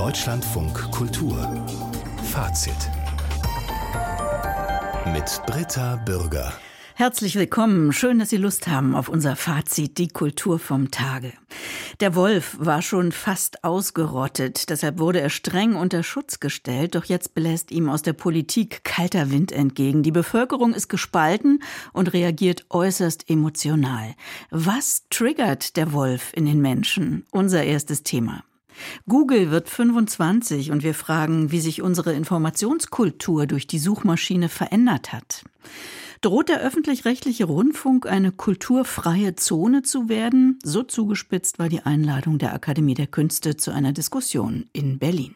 Deutschlandfunk Kultur Fazit mit Britta Bürger. Herzlich willkommen. Schön, dass Sie Lust haben auf unser Fazit, die Kultur vom Tage. Der Wolf war schon fast ausgerottet. Deshalb wurde er streng unter Schutz gestellt. Doch jetzt bläst ihm aus der Politik kalter Wind entgegen. Die Bevölkerung ist gespalten und reagiert äußerst emotional. Was triggert der Wolf in den Menschen? Unser erstes Thema. Google wird 25 und wir fragen, wie sich unsere Informationskultur durch die Suchmaschine verändert hat. Droht der öffentlich-rechtliche Rundfunk eine kulturfreie Zone zu werden? So zugespitzt war die Einladung der Akademie der Künste zu einer Diskussion in Berlin.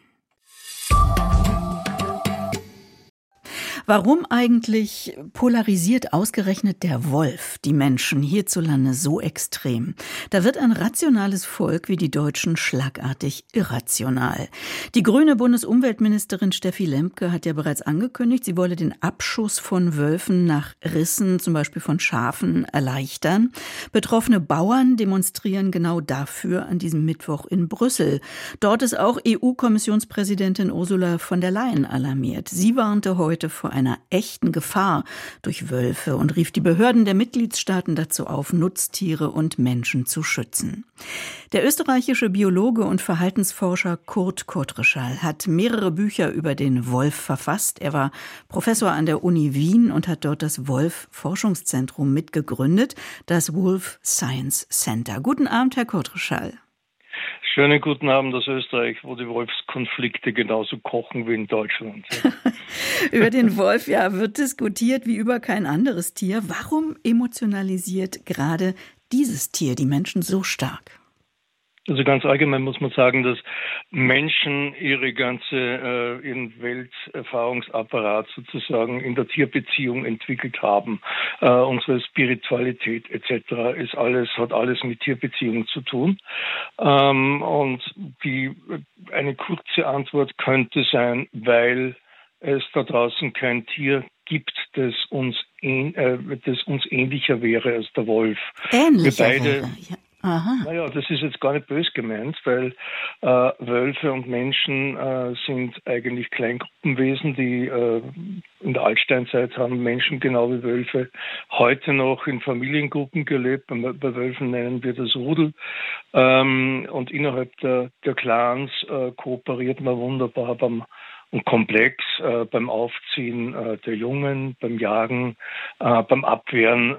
Warum eigentlich polarisiert ausgerechnet der Wolf die Menschen hierzulande so extrem? Da wird ein rationales Volk wie die Deutschen schlagartig irrational. Die grüne Bundesumweltministerin Steffi Lemke hat ja bereits angekündigt, sie wolle den Abschuss von Wölfen nach Rissen, zum Beispiel von Schafen, erleichtern. Betroffene Bauern demonstrieren genau dafür an diesem Mittwoch in Brüssel. Dort ist auch EU-Kommissionspräsidentin Ursula von der Leyen alarmiert. Sie warnte heute vor einer echten Gefahr durch Wölfe und rief die Behörden der Mitgliedstaaten dazu auf, Nutztiere und Menschen zu schützen. Der österreichische Biologe und Verhaltensforscher Kurt Kottreschall hat mehrere Bücher über den Wolf verfasst. Er war Professor an der Uni Wien und hat dort das Wolf-Forschungszentrum mitgegründet, das Wolf Science Center. Guten Abend, Herr Kottreschall. Schönen guten Abend aus Österreich, wo die Wolfskonflikte genauso kochen wie in Deutschland. Über den Wolf wird diskutiert wie über kein anderes Tier. Warum emotionalisiert gerade dieses Tier die Menschen so stark? Also ganz allgemein muss man sagen, dass Menschen ihren Welterfahrungsapparat sozusagen in der Tierbeziehung entwickelt haben. Unsere Spiritualität etc. hat alles mit Tierbeziehung zu tun. Und eine kurze Antwort könnte sein, weil es da draußen kein Tier gibt, das uns ähnlicher wäre als der Wolf. Ähnlicher wäre, ja. Aha. Naja, das ist jetzt gar nicht böse gemeint, weil Wölfe und Menschen sind eigentlich Kleingruppenwesen, die in der Altsteinzeit haben Menschen genau wie Wölfe heute noch in Familiengruppen gelebt. Bei Wölfen nennen wir das Rudel. Und innerhalb der Clans kooperiert man wunderbar und komplex beim Aufziehen der Jungen, beim Jagen, beim Abwehren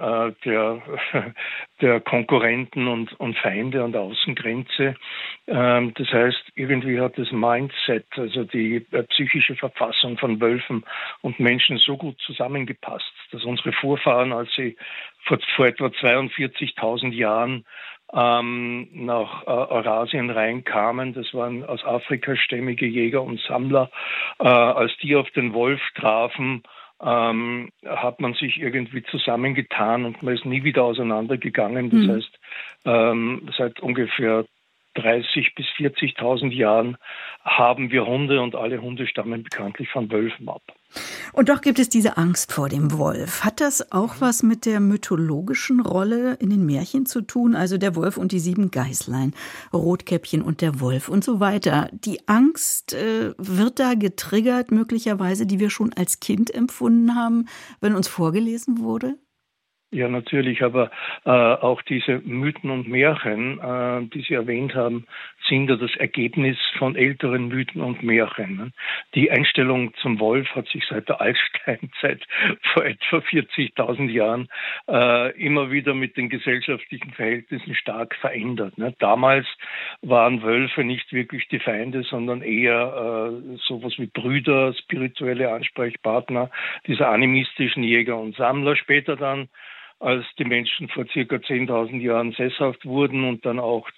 der Konkurrenten und Feinde an der Außengrenze. Das heißt, irgendwie hat das Mindset, also die psychische Verfassung von Wölfen und Menschen so gut zusammengepasst, dass unsere Vorfahren, als sie vor etwa 42.000 Jahren nach Eurasien reinkamen. Das waren aus Afrika stämmige Jäger und Sammler. Als die auf den Wolf trafen, hat man sich irgendwie zusammengetan und man ist nie wieder auseinandergegangen. Das heißt, seit ungefähr 30.000 bis 40.000 Jahren haben wir Hunde und alle Hunde stammen bekanntlich von Wölfen ab. Und doch gibt es diese Angst vor dem Wolf. Hat das auch was mit der mythologischen Rolle in den Märchen zu tun? Also der Wolf und die 7 Geißlein, Rotkäppchen und der Wolf und so weiter. Die Angst wird da getriggert möglicherweise, die wir schon als Kind empfunden haben, wenn uns vorgelesen wurde? Ja, natürlich, aber auch diese Mythen und Märchen, die Sie erwähnt haben, sind ja das Ergebnis von älteren Mythen und Märchen. Ne? Die Einstellung zum Wolf hat sich seit der Altsteinzeit vor etwa 40.000 Jahren immer wieder mit den gesellschaftlichen Verhältnissen stark verändert. Ne? Damals waren Wölfe nicht wirklich die Feinde, sondern eher sowas wie Brüder, spirituelle Ansprechpartner dieser animistischen Jäger und Sammler. Später dann, als die Menschen vor circa 10.000 Jahren sesshaft wurden und dann auch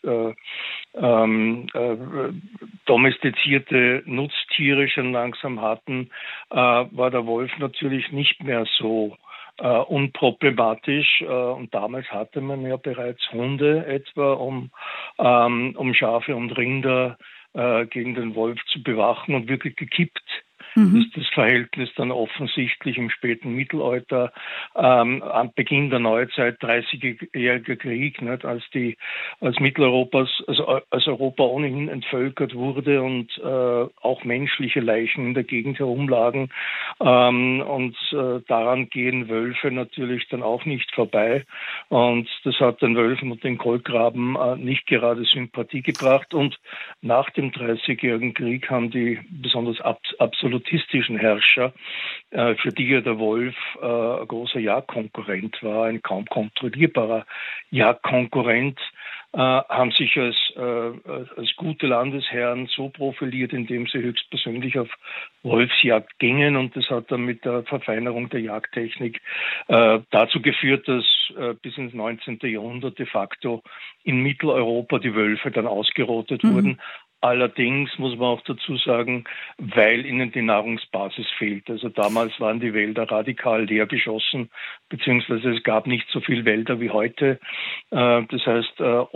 domestizierte Nutztiere schon langsam hatten, war der Wolf natürlich nicht mehr so unproblematisch. Und damals hatte man ja bereits Hunde etwa, um Schafe und Rinder gegen den Wolf zu bewachen und wirklich gekippt ist das Verhältnis dann offensichtlich im späten Mittelalter, am Beginn der Neuzeit, 30-jähriger Krieg, nicht, als Mitteleuropas, also als Europa ohnehin entvölkert wurde und auch menschliche Leichen in der Gegend herumlagen. Daran gehen Wölfe natürlich dann auch nicht vorbei. Und das hat den Wölfen und den Kolkraben nicht gerade Sympathie gebracht. Und nach dem 30-jährigen Krieg haben die besonders absolutistischen Herrscher, für die ja der Wolf ein großer Jagdkonkurrent war, ein kaum kontrollierbarer Jagdkonkurrent, haben sich als gute Landesherren so profiliert, indem sie höchstpersönlich auf Wolfsjagd gingen. Und das hat dann mit der Verfeinerung der Jagdtechnik dazu geführt, dass bis ins 19. Jahrhundert de facto in Mitteleuropa die Wölfe dann ausgerottet wurden. Allerdings muss man auch dazu sagen, weil ihnen die Nahrungsbasis fehlt. Also damals waren die Wälder radikal leergeschossen, beziehungsweise es gab nicht so viele Wälder wie heute. Das heißt,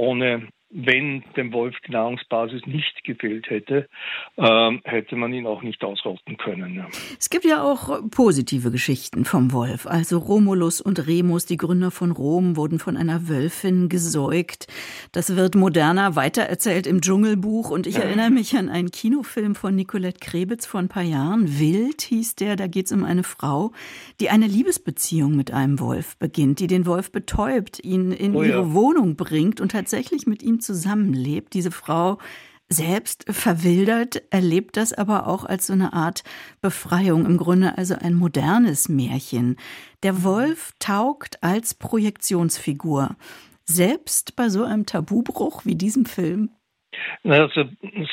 wenn dem Wolf die Nahrungsbasis nicht gefehlt hätte, hätte man ihn auch nicht ausrotten können. Ja. Es gibt ja auch positive Geschichten vom Wolf. Also Romulus und Remus, die Gründer von Rom, wurden von einer Wölfin gesäugt. Das wird moderner weitererzählt im Dschungelbuch. Und ich erinnere mich an einen Kinofilm von Nicolette Krebitz vor ein paar Jahren. Wild hieß der. Da geht es um eine Frau, die eine Liebesbeziehung mit einem Wolf beginnt, die den Wolf betäubt, ihn in ihre Wohnung bringt und tatsächlich mit ihm zusammenlebt. Diese Frau selbst verwildert, erlebt das aber auch als so eine Art Befreiung, im Grunde also ein modernes Märchen. Der Wolf taugt als Projektionsfigur. Selbst bei so einem Tabubruch wie diesem Film? Also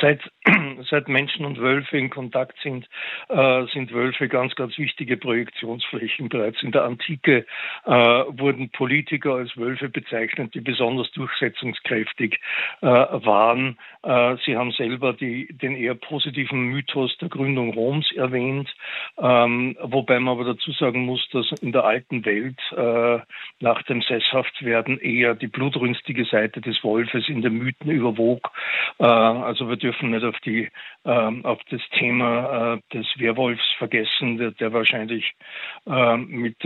seit Menschen und Wölfe in Kontakt sind Wölfe ganz, ganz wichtige Projektionsflächen. Bereits in der Antike wurden Politiker als Wölfe bezeichnet, die besonders durchsetzungskräftig waren. Sie haben selber den eher positiven Mythos der Gründung Roms erwähnt, wobei man aber dazu sagen muss, dass in der alten Welt nach dem Sesshaftwerden eher die blutrünstige Seite des Wolfes in den Mythen überwog. Also wir dürfen nicht auf das Thema des Werwolfs vergessen, der wahrscheinlich mit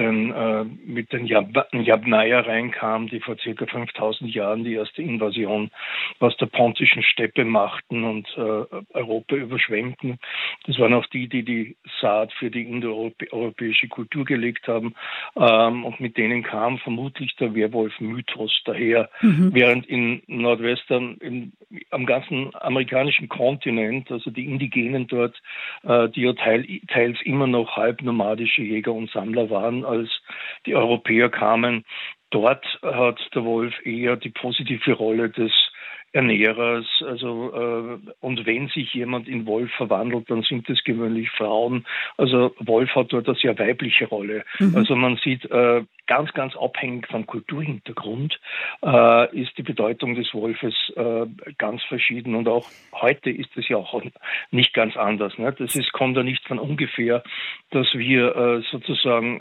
den Jabnaya reinkam, die vor circa 5000 Jahren die erste Invasion aus der pontischen Steppe machten und Europa überschwemmten. Das waren auch die Saat für die indoeuropäische Kultur gelegt haben, und mit denen kam vermutlich der Werwolf-Mythos daher, während in Nordwestern am ganzen amerikanischen Kontinent, also die Indigenen dort, die ja teils immer noch halbnomadische Jäger und Sammler waren, als die Europäer kamen. Dort hat der Wolf eher die positive Rolle des Ernährers, und wenn sich jemand in Wolf verwandelt, dann sind es gewöhnlich Frauen. Also Wolf hat dort eine sehr weibliche Rolle. Also man sieht, ganz, ganz abhängig vom Kulturhintergrund ist die Bedeutung des Wolfes ganz verschieden, und auch heute ist es ja auch nicht ganz anders. Ne? Kommt ja nicht von ungefähr, dass wir sozusagen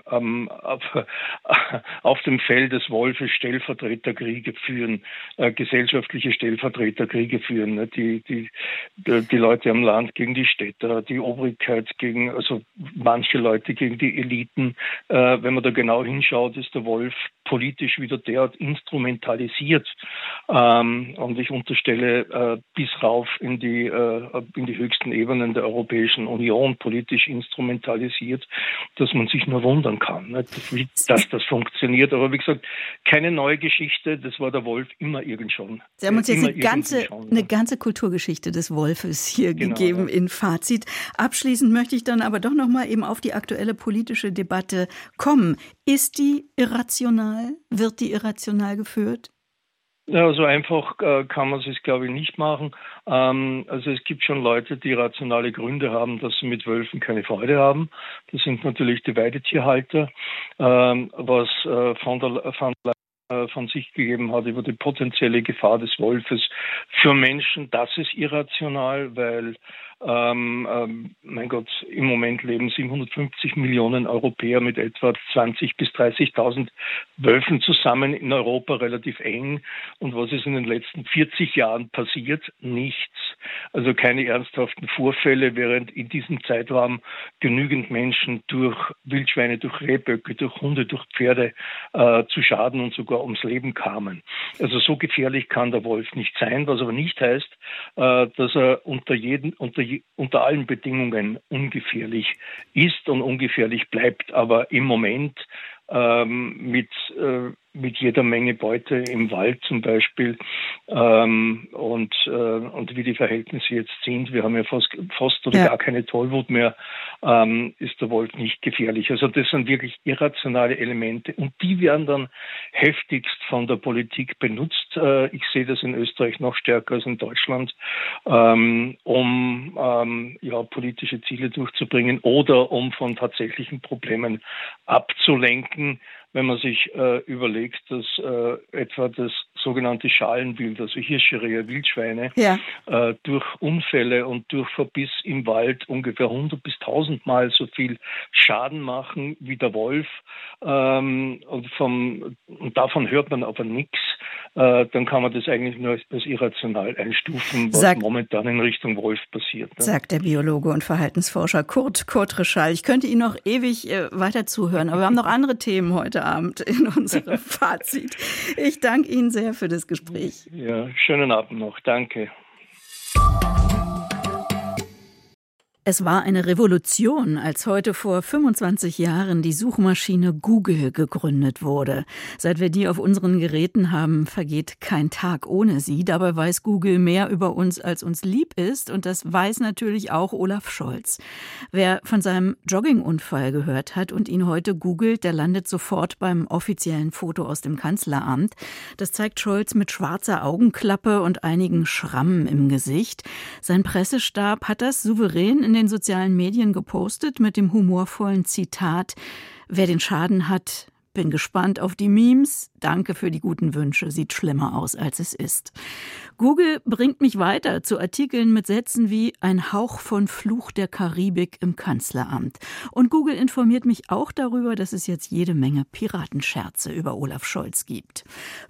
auf dem Feld des Wolfes Stellvertreterkriege führen, gesellschaftliche Stellvertreterkriege führen. Ne? Die Leute am Land gegen die Städter, die Obrigkeit gegen, also manche Leute gegen die Eliten. Wenn man da genau hinschaut, ist der Wolf politisch wieder derart instrumentalisiert, und ich unterstelle bis rauf in die höchsten Ebenen der Europäischen Union politisch instrumentalisiert, dass man sich nur wundern kann, ne, dass das funktioniert. Aber wie gesagt, keine neue Geschichte, das war der Wolf immer irgend schon. Sie haben uns jetzt eine ganze Kulturgeschichte des Wolfes hier gegeben in Fazit. Abschließend möchte ich dann aber doch noch mal eben auf die aktuelle politische Debatte kommen. Ist die irrational? Wird die irrational geführt? Ja, so einfach kann man es, glaube ich, nicht machen. Also es gibt schon Leute, die rationale Gründe haben, dass sie mit Wölfen keine Freude haben. Das sind natürlich die Weidetierhalter. Was von sich gegeben hat über die potenzielle Gefahr des Wolfes für Menschen, das ist irrational, weil mein Gott, im Moment leben 750 Millionen Europäer mit etwa 20.000 bis 30.000 Wölfen zusammen in Europa, relativ eng. Und was ist in den letzten 40 Jahren passiert? Nichts. also keine ernsthaften Vorfälle, während in diesem Zeitraum genügend Menschen durch Wildschweine, durch Rehböcke, durch Hunde, durch Pferde zu Schaden und sogar ums Leben kamen. Also so gefährlich kann der Wolf nicht sein, was aber nicht heißt, dass er unter allen Bedingungen ungefährlich ist und ungefährlich bleibt. Aber im Moment mit jeder Menge Beute im Wald zum Beispiel und wie die Verhältnisse jetzt sind. Wir haben ja fast oder gar keine Tollwut mehr, ist der Wolf nicht gefährlich. Also das sind wirklich irrationale Elemente und die werden dann heftigst von der Politik benutzt. Ich sehe das in Österreich noch stärker als in Deutschland, um politische Ziele durchzubringen oder um von tatsächlichen Problemen abzulenken. Wenn man sich überlegt, dass etwa das sogenannte Schalenwild, also Hirsche, Rehe, Wildschweine, durch Unfälle und durch Verbiss im Wald ungefähr 100 bis 1000 Mal so viel Schaden machen wie der Wolf. Und davon hört man aber nichts. Dann kann man das eigentlich nur als irrational einstufen, was momentan in Richtung Wolf passiert. Ne? Sagt der Biologe und Verhaltensforscher Kurt Reschall. Ich könnte Ihnen noch ewig weiter zuhören, aber wir haben noch andere Themen heute Abend in unserem Fazit. Ich danke Ihnen sehr für das Gespräch. Ja, schönen Abend noch. Danke. Es war eine Revolution, als heute vor 25 Jahren die Suchmaschine Google gegründet wurde. Seit wir die auf unseren Geräten haben, vergeht kein Tag ohne sie. Dabei weiß Google mehr über uns, als uns lieb ist. Und das weiß natürlich auch Olaf Scholz. Wer von seinem Joggingunfall gehört hat und ihn heute googelt, der landet sofort beim offiziellen Foto aus dem Kanzleramt. Das zeigt Scholz mit schwarzer Augenklappe und einigen Schrammen im Gesicht. Sein Pressestab hat das souverän in den sozialen Medien gepostet mit dem humorvollen Zitat: Wer den Schaden hat, bin gespannt auf die Memes. Danke für die guten Wünsche. Sieht schlimmer aus, als es ist. Google bringt mich weiter zu Artikeln mit Sätzen wie ein Hauch von Fluch der Karibik im Kanzleramt. Und Google informiert mich auch darüber, dass es jetzt jede Menge Piratenscherze über Olaf Scholz gibt.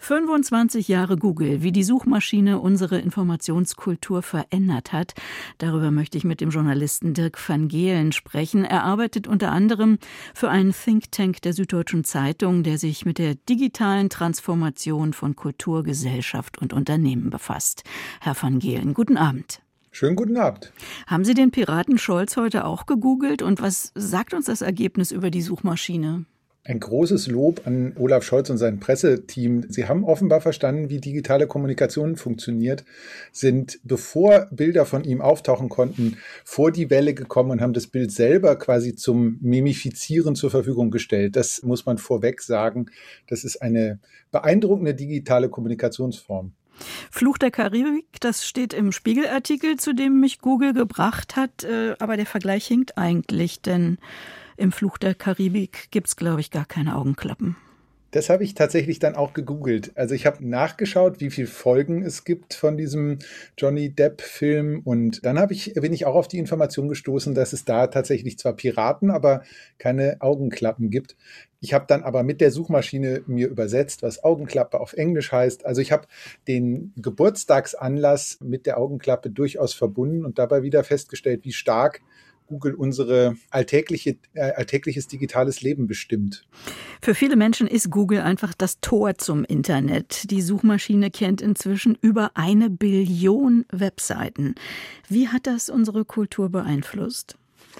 25 Jahre Google, wie die Suchmaschine unsere Informationskultur verändert hat. Darüber möchte ich mit dem Journalisten Dirk van Geelen sprechen. Er arbeitet unter anderem für einen Think Tank der Süddeutschen Zeitung, der sich mit der digitalen Transformation von Kultur, Gesellschaft und Unternehmen befasst. Herr van Geelen, guten Abend. Schönen guten Abend. Haben Sie den Piraten Scholz heute auch gegoogelt? Und was sagt uns das Ergebnis über die Suchmaschine? Ein großes Lob an Olaf Scholz und sein Presseteam. Sie haben offenbar verstanden, wie digitale Kommunikation funktioniert, sind, bevor Bilder von ihm auftauchen konnten, vor die Welle gekommen und haben das Bild selber quasi zum Mimifizieren zur Verfügung gestellt. Das muss man vorweg sagen. Das ist eine beeindruckende digitale Kommunikationsform. Fluch der Karibik, das steht im Spiegelartikel, zu dem mich Google gebracht hat. Aber der Vergleich hinkt eigentlich, denn im Fluch der Karibik gibt es, glaube ich, gar keine Augenklappen. Das habe ich tatsächlich dann auch gegoogelt. Also ich habe nachgeschaut, wie viele Folgen es gibt von diesem Johnny Depp-Film. Und dann bin ich auch auf die Information gestoßen, dass es da tatsächlich zwar Piraten, aber keine Augenklappen gibt. Ich habe dann aber mit der Suchmaschine mir übersetzt, was Augenklappe auf Englisch heißt. Also ich habe den Geburtstagsanlass mit der Augenklappe durchaus verbunden und dabei wieder festgestellt, wie stark Google unsere alltägliches digitales Leben bestimmt. Für viele Menschen ist Google einfach das Tor zum Internet. Die Suchmaschine kennt inzwischen über 1 Billion Webseiten. Wie hat das unsere Kultur beeinflusst?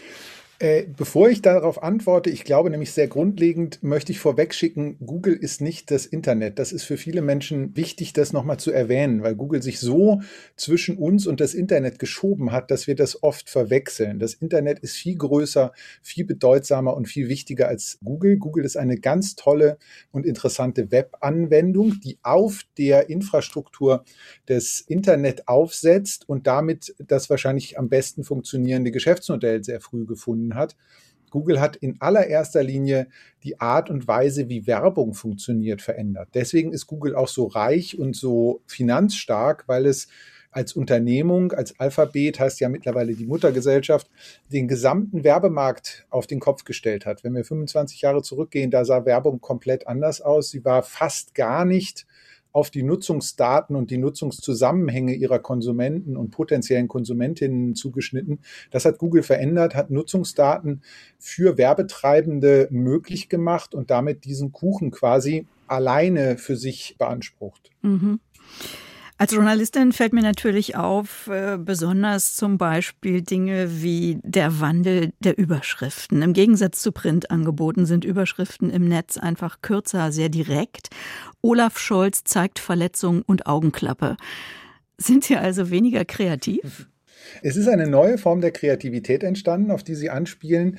Bevor ich darauf antworte, ich glaube nämlich sehr grundlegend, möchte ich vorwegschicken, Google ist nicht das Internet. Das ist für viele Menschen wichtig, das nochmal zu erwähnen, weil Google sich so zwischen uns und das Internet geschoben hat, dass wir das oft verwechseln. Das Internet ist viel größer, viel bedeutsamer und viel wichtiger als Google. Google ist eine ganz tolle und interessante Webanwendung, die auf der Infrastruktur des Internet aufsetzt und damit das wahrscheinlich am besten funktionierende Geschäftsmodell sehr früh gefunden hat. Google hat in allererster Linie die Art und Weise, wie Werbung funktioniert, verändert. Deswegen ist Google auch so reich und so finanzstark, weil es als Unternehmung, als Alphabet, heißt ja mittlerweile die Muttergesellschaft, den gesamten Werbemarkt auf den Kopf gestellt hat. Wenn wir 25 Jahre zurückgehen, da sah Werbung komplett anders aus. Sie war fast gar nicht auf die Nutzungsdaten und die Nutzungszusammenhänge ihrer Konsumenten und potenziellen Konsumentinnen zugeschnitten. Das hat Google verändert, hat Nutzungsdaten für Werbetreibende möglich gemacht und damit diesen Kuchen quasi alleine für sich beansprucht. Mhm. Als Journalistin fällt mir natürlich auf, besonders zum Beispiel Dinge wie der Wandel der Überschriften. Im Gegensatz zu Printangeboten sind Überschriften im Netz einfach kürzer, sehr direkt. Olaf Scholz zeigt Verletzung und Augenklappe. Sind Sie also weniger kreativ? Es ist eine neue Form der Kreativität entstanden, auf die Sie anspielen.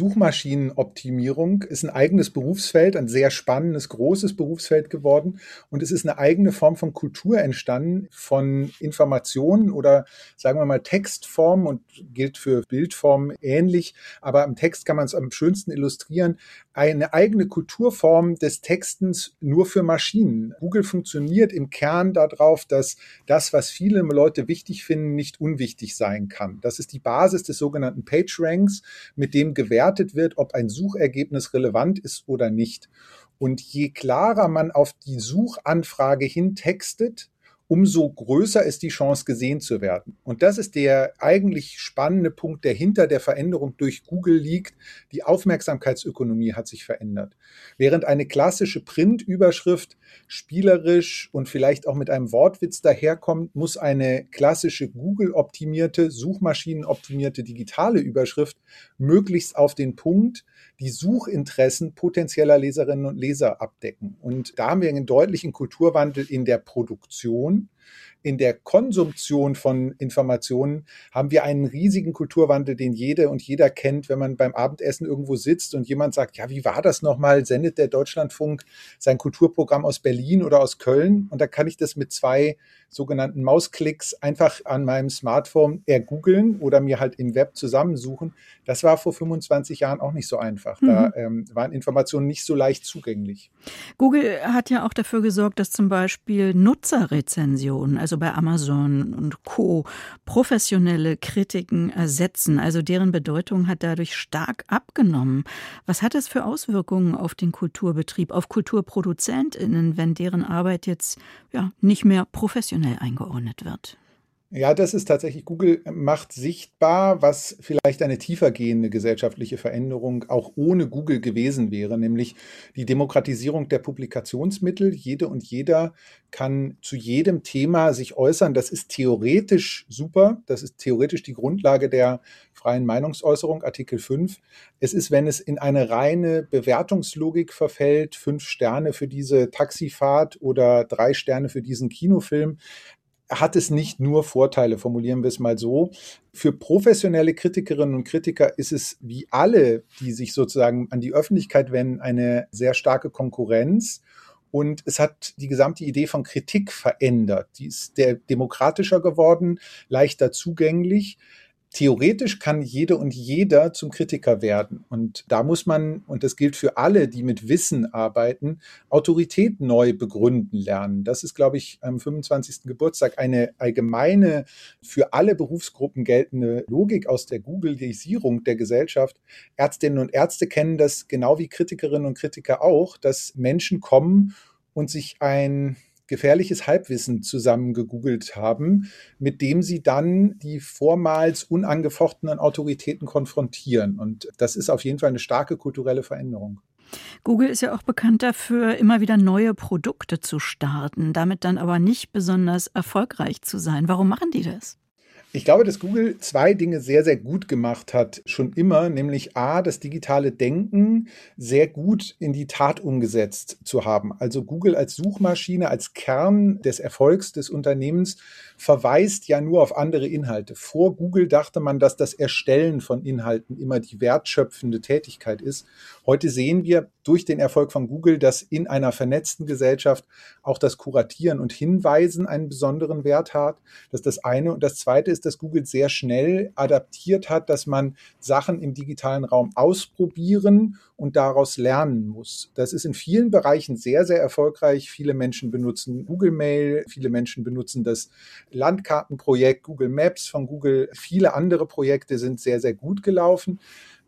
Suchmaschinenoptimierung ist ein eigenes Berufsfeld, ein sehr spannendes, großes Berufsfeld geworden. Und es ist eine eigene Form von Kultur entstanden, von Informationen oder sagen wir mal Textform und gilt für Bildformen ähnlich. Aber im Text kann man es am schönsten illustrieren. Eine eigene Kulturform des Textens nur für Maschinen. Google funktioniert im Kern darauf, dass das, was viele Leute wichtig finden, nicht unwichtig sein kann. Das ist die Basis des sogenannten PageRanks, mit dem gewertet wird, ob ein Suchergebnis relevant ist oder nicht. Und je klarer man auf die Suchanfrage hin textet, umso größer ist die Chance, gesehen zu werden. Und das ist der eigentlich spannende Punkt, der hinter der Veränderung durch Google liegt. Die Aufmerksamkeitsökonomie hat sich verändert. Während eine klassische Printüberschrift spielerisch und vielleicht auch mit einem Wortwitz daherkommt, muss eine klassische Google-optimierte, suchmaschinenoptimierte digitale Überschrift möglichst auf den Punkt die Suchinteressen potenzieller Leserinnen und Leser abdecken. Und da haben wir einen deutlichen Kulturwandel in der Produktion. In der Konsumption von Informationen haben wir einen riesigen Kulturwandel, den jede und jeder kennt, wenn man beim Abendessen irgendwo sitzt und jemand sagt, ja, wie war das nochmal? Sendet der Deutschlandfunk sein Kulturprogramm aus Berlin oder aus Köln? Und da kann ich das mit 2 sogenannten Mausklicks einfach an meinem Smartphone ergoogeln oder mir halt im Web zusammensuchen. Das war vor 25 Jahren auch nicht so einfach. Da waren Informationen nicht so leicht zugänglich. Google hat ja auch dafür gesorgt, dass zum Beispiel Nutzerrezensionen, also bei Amazon und Co., professionelle Kritiken ersetzen. Also deren Bedeutung hat dadurch stark abgenommen. Was hat das für Auswirkungen auf den Kulturbetrieb, auf KulturproduzentInnen, wenn deren Arbeit jetzt nicht mehr professionell eingeordnet wird? Ja, das ist tatsächlich, Google macht sichtbar, was vielleicht eine tiefergehende gesellschaftliche Veränderung auch ohne Google gewesen wäre, nämlich die Demokratisierung der Publikationsmittel. Jede und jeder kann zu jedem Thema sich äußern. Das ist theoretisch super. Das ist theoretisch die Grundlage der freien Meinungsäußerung, Artikel 5. Es ist, wenn es in eine reine Bewertungslogik verfällt, 5 Sterne für diese Taxifahrt oder 3 Sterne für diesen Kinofilm, hat es nicht nur Vorteile, formulieren wir es mal so. Für professionelle Kritikerinnen und Kritiker ist es wie alle, die sich sozusagen an die Öffentlichkeit wenden, eine sehr starke Konkurrenz. Und es hat die gesamte Idee von Kritik verändert. Die ist demokratischer geworden, leichter zugänglich. Theoretisch kann jede und jeder zum Kritiker werden. Und da muss man, und das gilt für alle, die mit Wissen arbeiten, Autorität neu begründen lernen. Das ist, glaube ich, am 25. Geburtstag eine allgemeine, für alle Berufsgruppen geltende Logik aus der Googleisierung der Gesellschaft. Ärztinnen und Ärzte kennen das genau wie Kritikerinnen und Kritiker auch, dass Menschen kommen und sich ein gefährliches Halbwissen zusammengegoogelt haben, mit dem sie dann die vormals unangefochtenen Autoritäten konfrontieren. Und das ist auf jeden Fall eine starke kulturelle Veränderung. Google ist ja auch bekannt dafür, immer wieder neue Produkte zu starten, damit dann aber nicht besonders erfolgreich zu sein. Warum machen die das? Ich glaube, dass Google 2 Dinge sehr, sehr gut gemacht hat, schon immer, nämlich A, das digitale Denken sehr gut in die Tat umgesetzt zu haben. Also Google als Suchmaschine, als Kern des Erfolgs des Unternehmens verweist ja nur auf andere Inhalte. Vor Google dachte man, dass das Erstellen von Inhalten immer die wertschöpfende Tätigkeit ist. Heute sehen wir durch den Erfolg von Google, dass in einer vernetzten Gesellschaft auch das Kuratieren und Hinweisen einen besonderen Wert hat. Das ist das eine. Und das zweite ist, dass Google sehr schnell adaptiert hat, dass man Sachen im digitalen Raum ausprobieren und daraus lernen muss. Das ist in vielen Bereichen sehr, sehr erfolgreich. Viele Menschen benutzen Google Mail, viele Menschen benutzen das Landkartenprojekt Google Maps von Google. Viele andere Projekte sind sehr, sehr gut gelaufen.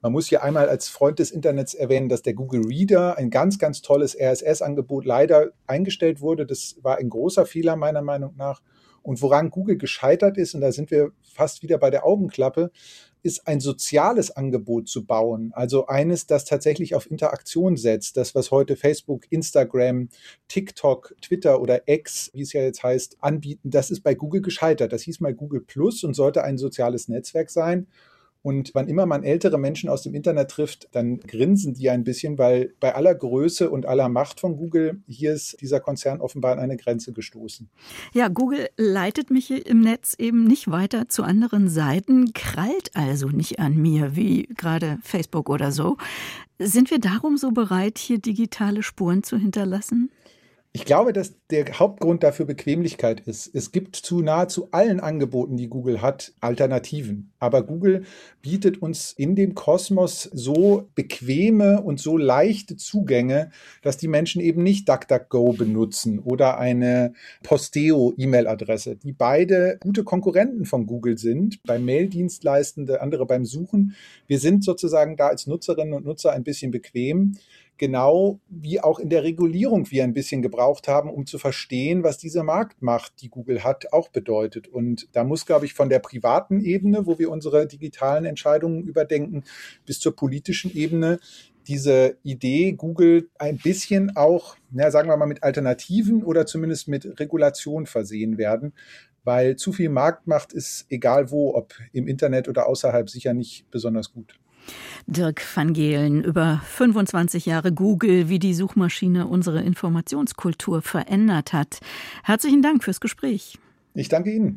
Man muss hier einmal als Freund des Internets erwähnen, dass der Google Reader, ein ganz, ganz tolles RSS-Angebot, leider eingestellt wurde. Das war ein großer Fehler meiner Meinung nach. Und woran Google gescheitert ist, und da sind wir fast wieder bei der Augenklappe, ist ein soziales Angebot zu bauen. Also eines, das tatsächlich auf Interaktion setzt. Das, was heute Facebook, Instagram, TikTok, Twitter oder X, wie es ja jetzt heißt, anbieten, das ist bei Google gescheitert. Das hieß mal Google Plus und sollte ein soziales Netzwerk sein. Und wann immer man ältere Menschen aus dem Internet trifft, dann grinsen die ein bisschen, weil bei aller Größe und aller Macht von Google, hier ist dieser Konzern offenbar an eine Grenze gestoßen. Ja, Google leitet mich im Netz eben nicht weiter zu anderen Seiten, krallt also nicht an mir, wie gerade Facebook oder so. Sind wir darum so bereit, hier digitale Spuren zu hinterlassen? Ich glaube, dass der Hauptgrund dafür Bequemlichkeit ist. Es gibt zu nahezu allen Angeboten, die Google hat, Alternativen. Aber Google bietet uns in dem Kosmos so bequeme und so leichte Zugänge, dass die Menschen eben nicht DuckDuckGo benutzen oder eine Posteo-E-Mail-Adresse, die beide gute Konkurrenten von Google sind, beim Maildienstleisten, der andere beim Suchen. Wir sind sozusagen da als Nutzerinnen und Nutzer ein bisschen bequem. Genau wie auch in der Regulierung wir ein bisschen gebraucht haben, um zu verstehen, was diese Marktmacht, die Google hat, auch bedeutet. Und da muss, glaube ich, von der privaten Ebene, wo wir unsere digitalen Entscheidungen überdenken, bis zur politischen Ebene diese Idee, Google ein bisschen auch, sagen wir mal, mit Alternativen oder zumindest mit Regulation versehen werden. Weil zu viel Marktmacht ist, egal wo, ob im Internet oder außerhalb, sicher nicht besonders gut. Dirk van Geelen über 25 Jahre Google, wie die Suchmaschine unsere Informationskultur verändert hat. Herzlichen Dank fürs Gespräch. Ich danke Ihnen.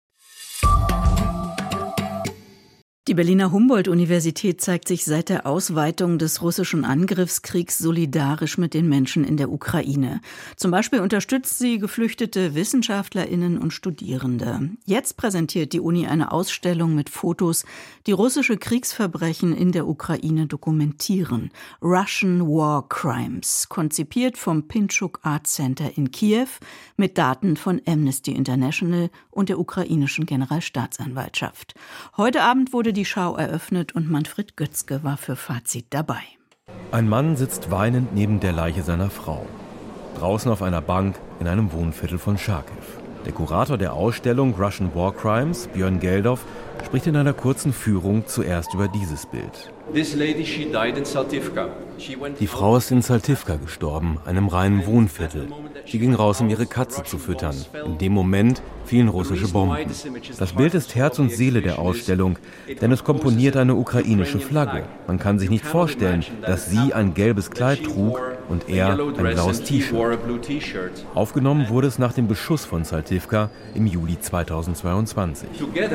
Die Berliner Humboldt-Universität zeigt sich seit der Ausweitung des russischen Angriffskriegs solidarisch mit den Menschen in der Ukraine. Zum Beispiel unterstützt sie geflüchtete WissenschaftlerInnen und Studierende. Jetzt präsentiert die Uni eine Ausstellung mit Fotos, die russische Kriegsverbrechen in der Ukraine dokumentieren. Russian War Crimes, konzipiert vom Pinchuk Art Center in Kiew mit Daten von Amnesty International und der ukrainischen Generalstaatsanwaltschaft. Heute Abend wurde die Schau eröffnet und Manfred Götzke war für Fazit dabei. Ein Mann sitzt weinend neben der Leiche seiner Frau. Draußen auf einer Bank in einem Wohnviertel von Charkiw. Der Kurator der Ausstellung Russian War Crimes, Björn Geldof, spricht in einer kurzen Führung zuerst über dieses Bild. Die Frau ist in Saltivka gestorben, einem reinen Wohnviertel. Sie ging raus, um ihre Katze zu füttern. In dem Moment fielen russische Bomben. Das Bild ist Herz und Seele der Ausstellung, denn es komponiert eine ukrainische Flagge. Man kann sich nicht vorstellen, dass sie ein gelbes Kleid trug und er ein blaues T-Shirt. Aufgenommen wurde es nach dem Beschuss von Saltivka im Juli 2022.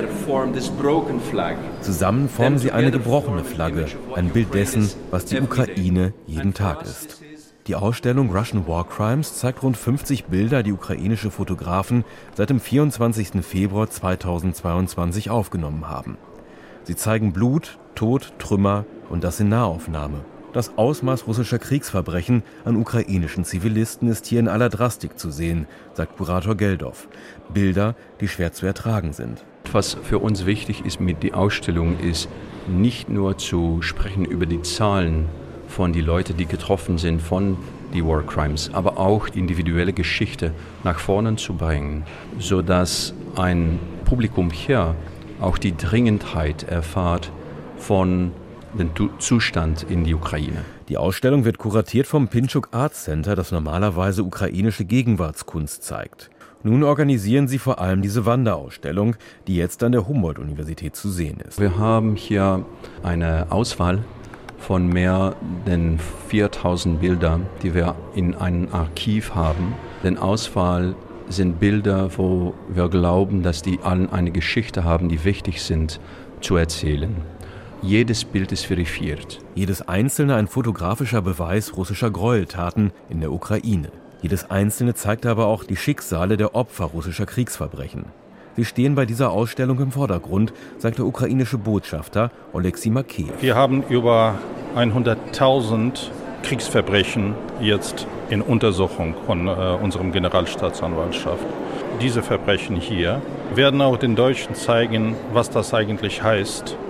Zusammen formen sie eine gebrochene Flagge, ein Bild dessen, was die Ukraine jeden Tag ist. Die Ausstellung Russian War Crimes zeigt rund 50 Bilder, die ukrainische Fotografen seit dem 24. Februar 2022 aufgenommen haben. Sie zeigen Blut, Tod, Trümmer und das in Nahaufnahme. Das Ausmaß russischer Kriegsverbrechen an ukrainischen Zivilisten ist hier in aller Drastik zu sehen, sagt Kurator Geldof. Bilder, die schwer zu ertragen sind. Was für uns wichtig ist mit der Ausstellung, ist nicht nur zu sprechen über die Zahlen von den Leuten, die getroffen sind von die War Crimes, aber auch die individuelle Geschichte nach vorne zu bringen, sodass ein Publikum hier auch die Dringendheit erfährt von dem Zustand in die Ukraine. Die Ausstellung wird kuratiert vom Pinchuk Art Center, das normalerweise ukrainische Gegenwartskunst zeigt. Nun organisieren sie vor allem diese Wanderausstellung, die jetzt an der Humboldt-Universität zu sehen ist. Wir haben hier eine Auswahl von mehr denn 4000 Bildern, die wir in einem Archiv haben. Denn Auswahl sind Bilder, wo wir glauben, dass die allen eine Geschichte haben, die wichtig sind zu erzählen. Jedes Bild ist verifiziert. Jedes einzelne ein fotografischer Beweis russischer Gräueltaten in der Ukraine. Jedes einzelne zeigt aber auch die Schicksale der Opfer russischer Kriegsverbrechen. Sie stehen bei dieser Ausstellung im Vordergrund, sagt der ukrainische Botschafter Oleksiy Makeyev. Wir haben über 100.000 Kriegsverbrechen jetzt in Untersuchung von unserem Generalstaatsanwaltschaft. Diese Verbrechen hier werden auch den Deutschen zeigen, was das eigentlich heißt,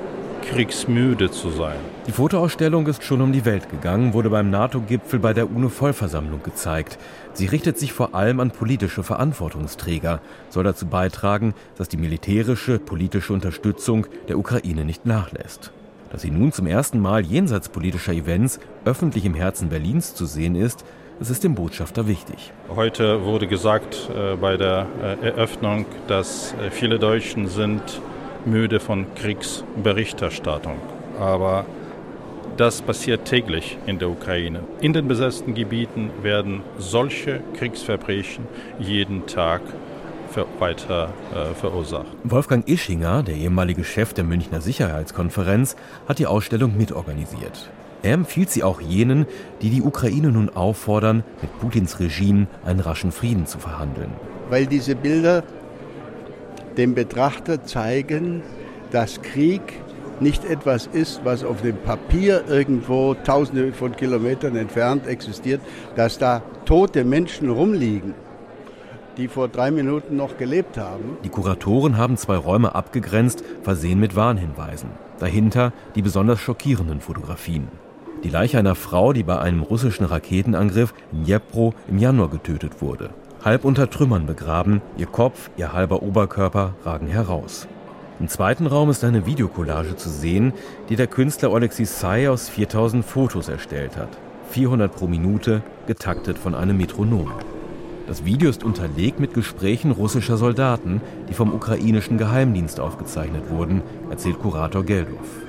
kriegsmüde zu sein. Die Fotoausstellung ist schon um die Welt gegangen, wurde beim NATO-Gipfel bei der UNO-Vollversammlung gezeigt. Sie richtet sich vor allem an politische Verantwortungsträger, soll dazu beitragen, dass die militärische, politische Unterstützung der Ukraine nicht nachlässt. Dass sie nun zum ersten Mal jenseits politischer Events öffentlich im Herzen Berlins zu sehen ist, das ist dem Botschafter wichtig. Heute wurde gesagt bei der Eröffnung, dass viele Deutschen sind müde von Kriegsberichterstattung. Aber das passiert täglich in der Ukraine. In den besetzten Gebieten werden solche Kriegsverbrechen jeden Tag weiter verursacht. Wolfgang Ischinger, der ehemalige Chef der Münchner Sicherheitskonferenz, hat die Ausstellung mitorganisiert. Er empfiehlt sie auch jenen, die die Ukraine nun auffordern, mit Putins Regime einen raschen Frieden zu verhandeln. Weil diese Bilder dem Betrachter zeigen, dass Krieg nicht etwas ist, was auf dem Papier irgendwo tausende von Kilometern entfernt existiert, dass da tote Menschen rumliegen, die vor 3 Minuten noch gelebt haben. Die Kuratoren haben 2 Räume abgegrenzt, versehen mit Warnhinweisen. Dahinter die besonders schockierenden Fotografien. Die Leiche einer Frau, die bei einem russischen Raketenangriff in Dnipro im Januar getötet wurde. Halb unter Trümmern begraben, ihr Kopf, ihr halber Oberkörper ragen heraus. Im zweiten Raum ist eine Videocollage zu sehen, die der Künstler Oleksiy Sai aus 4000 Fotos erstellt hat. 400 pro Minute, getaktet von einem Metronom. Das Video ist unterlegt mit Gesprächen russischer Soldaten, die vom ukrainischen Geheimdienst aufgezeichnet wurden, erzählt Kurator Geldorf.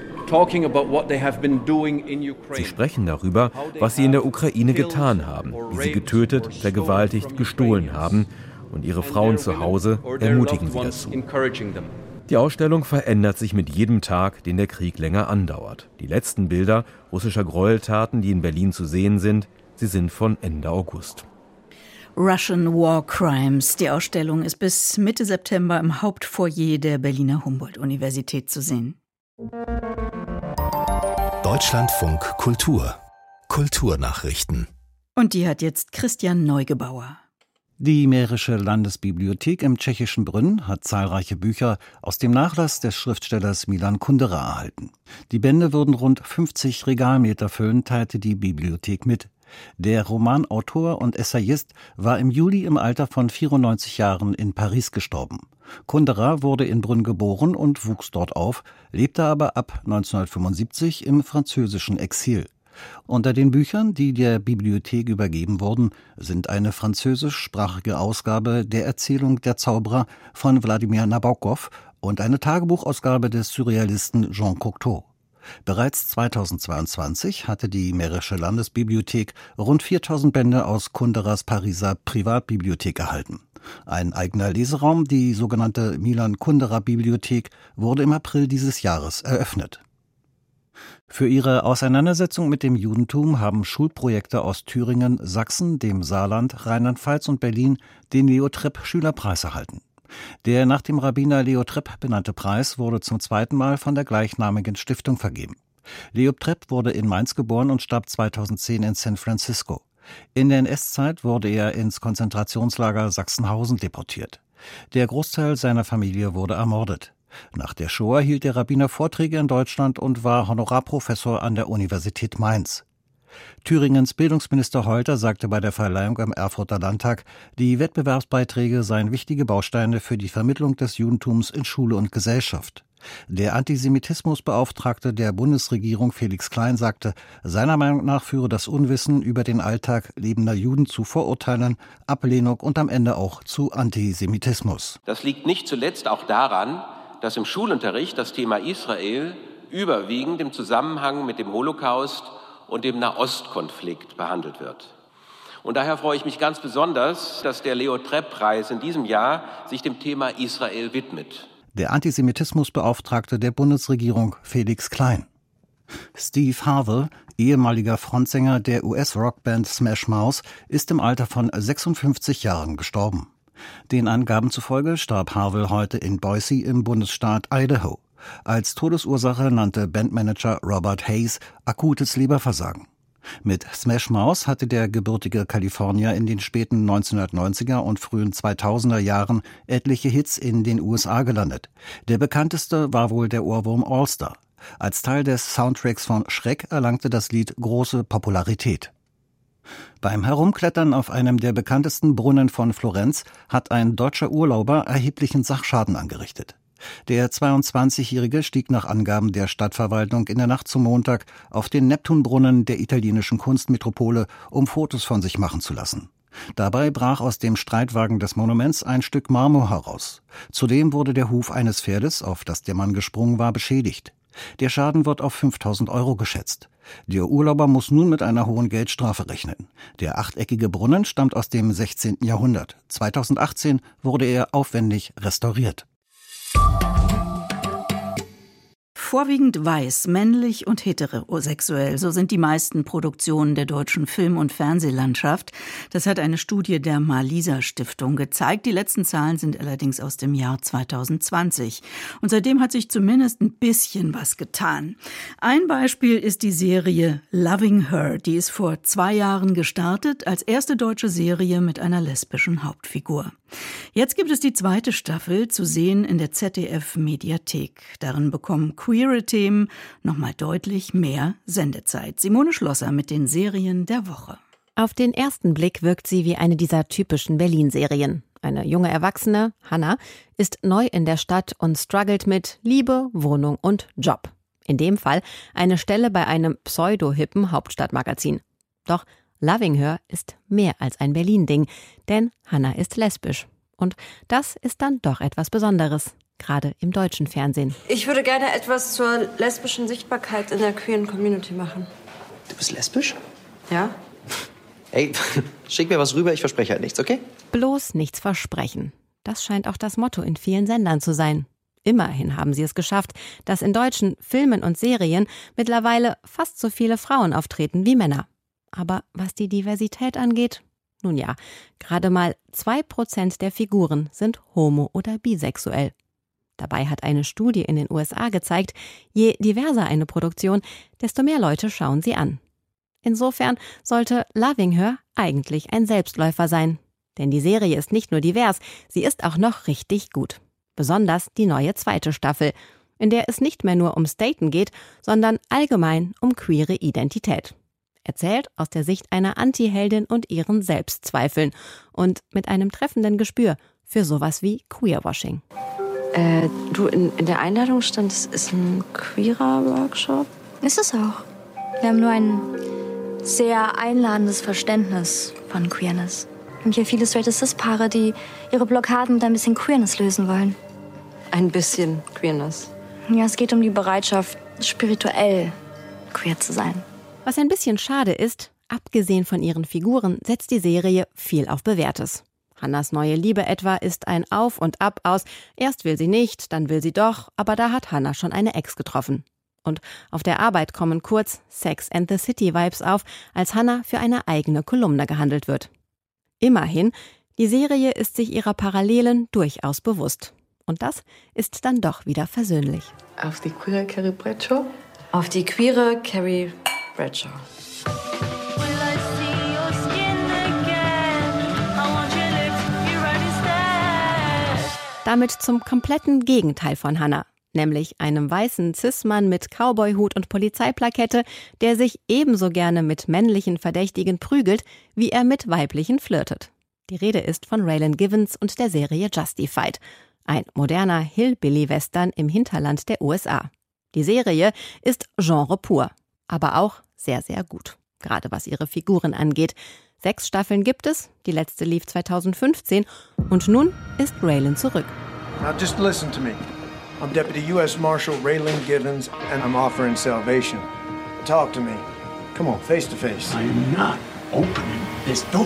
Sie sprechen darüber, was sie in der Ukraine getan haben, wie sie getötet, vergewaltigt, gestohlen haben, und ihre Frauen zu Hause ermutigen sie dazu. Die Ausstellung verändert sich mit jedem Tag, den der Krieg länger andauert. Die letzten Bilder russischer Gräueltaten, die in Berlin zu sehen sind, sie sind von Ende August. Russian War Crimes. Die Ausstellung ist bis Mitte September im Hauptfoyer der Berliner Humboldt-Universität zu sehen. Deutschlandfunk Kultur. Kulturnachrichten. Und die hat jetzt Christian Neugebauer. Die Mährische Landesbibliothek im tschechischen Brünn hat zahlreiche Bücher aus dem Nachlass des Schriftstellers Milan Kundera erhalten. Die Bände würden rund 50 Regalmeter füllen, teilte die Bibliothek mit. Der Romanautor und Essayist war im Juli im Alter von 94 Jahren in Paris gestorben. Kundera wurde in Brünn geboren und wuchs dort auf, lebte aber ab 1975 im französischen Exil. Unter den Büchern, die der Bibliothek übergeben wurden, sind eine französischsprachige Ausgabe der Erzählung Der Zauberer von Wladimir Nabokov und eine Tagebuchausgabe des Surrealisten Jean Cocteau. Bereits 2022 hatte die Mährische Landesbibliothek rund 4000 Bände aus Kunderas Pariser Privatbibliothek erhalten. Ein eigener Leseraum, die sogenannte Milan Kundera Bibliothek, wurde im April dieses Jahres eröffnet. Für ihre Auseinandersetzung mit dem Judentum haben Schulprojekte aus Thüringen, Sachsen, dem Saarland, Rheinland-Pfalz und Berlin den Leo Trepp Schülerpreis erhalten. Der nach dem Rabbiner Leo Trepp benannte Preis wurde zum 2. Mal von der gleichnamigen Stiftung vergeben. Leo Trepp wurde in Mainz geboren und starb 2010 in San Francisco. In der NS-Zeit wurde er ins Konzentrationslager Sachsenhausen deportiert. Der Großteil seiner Familie wurde ermordet. Nach der Shoah hielt der Rabbiner Vorträge in Deutschland und war Honorarprofessor an der Universität Mainz. Thüringens Bildungsminister Holter sagte bei der Verleihung am Erfurter Landtag, die Wettbewerbsbeiträge seien wichtige Bausteine für die Vermittlung des Judentums in Schule und Gesellschaft. Der Antisemitismusbeauftragte der Bundesregierung Felix Klein sagte, seiner Meinung nach führe das Unwissen über den Alltag lebender Juden zu Vorurteilen, Ablehnung und am Ende auch zu Antisemitismus. Das liegt nicht zuletzt auch daran, dass im Schulunterricht das Thema Israel überwiegend im Zusammenhang mit dem Holocaust und dem Nahostkonflikt behandelt wird. Und daher freue ich mich ganz besonders, dass der Leo-Trepp-Preis in diesem Jahr sich dem Thema Israel widmet. Der Antisemitismusbeauftragte der Bundesregierung Felix Klein. Steve Harvell, ehemaliger Frontsänger der US-Rockband Smash Mouth, ist im Alter von 56 Jahren gestorben. Den Angaben zufolge starb Harvell heute in Boise im Bundesstaat Idaho. Als Todesursache nannte Bandmanager Robert Hayes akutes Leberversagen. Mit Smash Mouth hatte der gebürtige Kalifornier in den späten 1990er und frühen 2000er Jahren etliche Hits in den USA gelandet. Der bekannteste war wohl der Ohrwurm All Star. Als Teil des Soundtracks von Shrek erlangte das Lied große Popularität. Beim Herumklettern auf einem der bekanntesten Brunnen von Florenz hat ein deutscher Urlauber erheblichen Sachschaden angerichtet. Der 22-Jährige stieg nach Angaben der Stadtverwaltung in der Nacht zum Montag auf den Neptunbrunnen der italienischen Kunstmetropole, um Fotos von sich machen zu lassen. Dabei brach aus dem Streitwagen des Monuments ein Stück Marmor heraus. Zudem wurde der Huf eines Pferdes, auf das der Mann gesprungen war, beschädigt. Der Schaden wird auf 5.000 € geschätzt. Der Urlauber muss nun mit einer hohen Geldstrafe rechnen. Der achteckige Brunnen stammt aus dem 16. Jahrhundert. 2018 wurde er aufwendig restauriert. Vorwiegend weiß, männlich und heterosexuell, so sind die meisten Produktionen der deutschen Film- und Fernsehlandschaft. Das hat eine Studie der Malisa-Stiftung gezeigt. Die letzten Zahlen sind allerdings aus dem Jahr 2020. Und seitdem hat sich zumindest ein bisschen was getan. Ein Beispiel ist die Serie Loving Her. Die ist vor 2 Jahren gestartet als erste deutsche Serie mit einer lesbischen Hauptfigur. Jetzt gibt es die 2. Staffel, zu sehen in der ZDF-Mediathek. Darin bekommen queere Themen nochmal deutlich mehr Sendezeit. Simone Schlosser mit den Serien der Woche. Auf den ersten Blick wirkt sie wie eine dieser typischen Berlin-Serien. Eine junge Erwachsene, Hannah, ist neu in der Stadt und struggelt mit Liebe, Wohnung und Job. In dem Fall eine Stelle bei einem pseudo-hippen Hauptstadtmagazin. Doch Loving Her ist mehr als ein Berlin-Ding, denn Hannah ist lesbisch. Und das ist dann doch etwas Besonderes, gerade im deutschen Fernsehen. Ich würde gerne etwas zur lesbischen Sichtbarkeit in der queeren Community machen. Du bist lesbisch? Ja. Ey, schick mir was rüber, ich verspreche halt nichts, okay? Bloß nichts versprechen. Das scheint auch das Motto in vielen Sendern zu sein. Immerhin haben sie es geschafft, dass in deutschen Filmen und Serien mittlerweile fast so viele Frauen auftreten wie Männer. Aber was die Diversität angeht, nun ja, gerade mal 2% der Figuren sind homo- oder bisexuell. Dabei hat eine Studie in den USA gezeigt, je diverser eine Produktion, desto mehr Leute schauen sie an. Insofern sollte Loving Her eigentlich ein Selbstläufer sein. Denn die Serie ist nicht nur divers, sie ist auch noch richtig gut. Besonders die neue 2. Staffel, in der es nicht mehr nur ums Daten geht, sondern allgemein um queere Identität. Erzählt aus der Sicht einer Anti-Heldin und ihren Selbstzweifeln und mit einem treffenden Gespür für sowas wie Queerwashing. Du, in der Einladung stand, es ist ein queerer Workshop. Ist es auch. Wir haben nur ein sehr einladendes Verständnis von Queerness. Wir haben hier viele Straight-Cis-Paare, die ihre Blockaden mit ein bisschen Queerness lösen wollen. Ein bisschen Queerness? Ja, es geht um die Bereitschaft, spirituell queer zu sein. Was ein bisschen schade ist, abgesehen von ihren Figuren, setzt die Serie viel auf Bewährtes. Hannahs neue Liebe etwa ist ein Auf und Ab aus, erst will sie nicht, dann will sie doch, aber da hat Hannah schon eine Ex getroffen. Und auf der Arbeit kommen kurz Sex and the City Vibes auf, als Hannah für eine eigene Kolumne gehandelt wird. Immerhin, die Serie ist sich ihrer Parallelen durchaus bewusst. Und das ist dann doch wieder versöhnlich. Auf die queere Carrie Bradshaw? Auf die queere Carrie Bradshaw. Damit zum kompletten Gegenteil von Hannah, nämlich einem weißen Cis-Mann mit Cowboyhut und Polizeiplakette, der sich ebenso gerne mit männlichen Verdächtigen prügelt, wie er mit weiblichen flirtet. Die Rede ist von Raylan Givens und der Serie Justified, ein moderner Hillbilly-Western im Hinterland der USA. Die Serie ist Genre pur, aber auch sehr, sehr gut, gerade was ihre Figuren angeht. 6 Staffeln gibt es, die letzte lief 2015 und nun ist Raylan zurück. Now just listen to me. I'm Deputy U.S. Marshal Raylan Givens and I'm offering salvation. Talk to me. Come on, face to face. I'm not opening this door.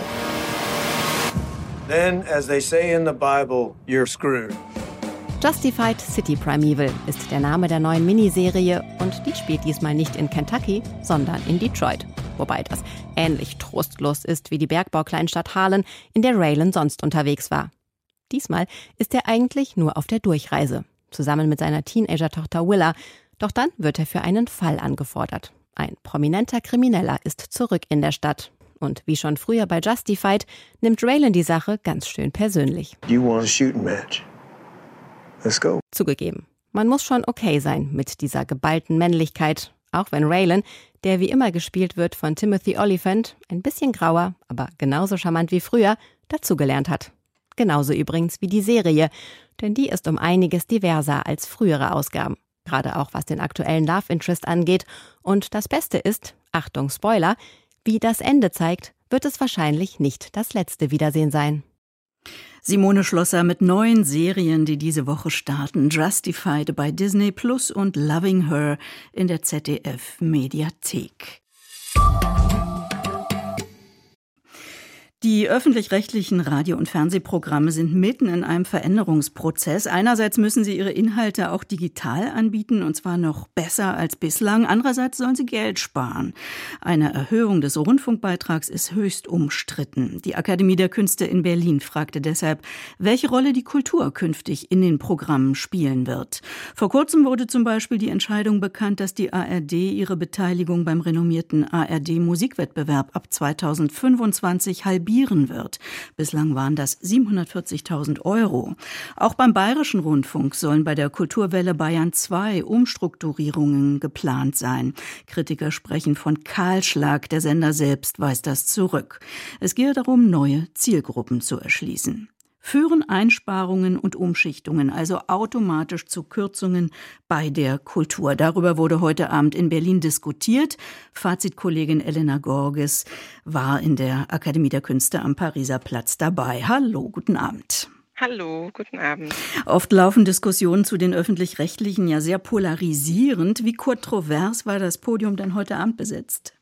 Then, as they say in the Bible, you're screwed. Justified City Primeval ist der Name der neuen Miniserie und die spielt diesmal nicht in Kentucky, sondern in Detroit. Wobei das ähnlich trostlos ist wie die Bergbaukleinstadt Harlan, in der Raylan sonst unterwegs war. Diesmal ist er eigentlich nur auf der Durchreise, zusammen mit seiner Teenager-Tochter Willa. Doch dann wird er für einen Fall angefordert. Ein prominenter Krimineller ist zurück in der Stadt. Und wie schon früher bei Justified, nimmt Raylan die Sache ganz schön persönlich. You want a shooting match? Let's go. Zugegeben, man muss schon okay sein mit dieser geballten Männlichkeit, auch wenn Raylan, der wie immer gespielt wird von Timothy Olyphant, ein bisschen grauer, aber genauso charmant wie früher, dazugelernt hat. Genauso übrigens wie die Serie, denn die ist um einiges diverser als frühere Ausgaben. Gerade auch was den aktuellen Love Interest angeht. Und das Beste ist, Achtung Spoiler, wie das Ende zeigt, wird es wahrscheinlich nicht das letzte Wiedersehen sein. Simone Schlosser mit 9 Serien, die diese Woche starten. Justified bei Disney Plus und Loving Her in der ZDF-Mediathek. Die öffentlich-rechtlichen Radio- und Fernsehprogramme sind mitten in einem Veränderungsprozess. Einerseits müssen sie ihre Inhalte auch digital anbieten, und zwar noch besser als bislang. Andererseits sollen sie Geld sparen. Eine Erhöhung des Rundfunkbeitrags ist höchst umstritten. Die Akademie der Künste in Berlin fragte deshalb, welche Rolle die Kultur künftig in den Programmen spielen wird. Vor kurzem wurde zum Beispiel die Entscheidung bekannt, dass die ARD ihre Beteiligung beim renommierten ARD-Musikwettbewerb ab 2025 halbieren wird. Bislang waren das 740.000 €. Auch beim Bayerischen Rundfunk sollen bei der Kulturwelle Bayern 2 Umstrukturierungen geplant sein. Kritiker sprechen von Kahlschlag. Der Sender selbst weist das zurück. Es gehe darum, neue Zielgruppen zu erschließen. Führen Einsparungen und Umschichtungen also automatisch zu Kürzungen bei der Kultur? Darüber wurde heute Abend in Berlin diskutiert. Fazitkollegin Elena Gorges war in der Akademie der Künste am Pariser Platz dabei. Hallo, guten Abend. Hallo, guten Abend. Oft laufen Diskussionen zu den Öffentlich-Rechtlichen ja sehr polarisierend. Wie kontrovers war das Podium denn heute Abend besetzt?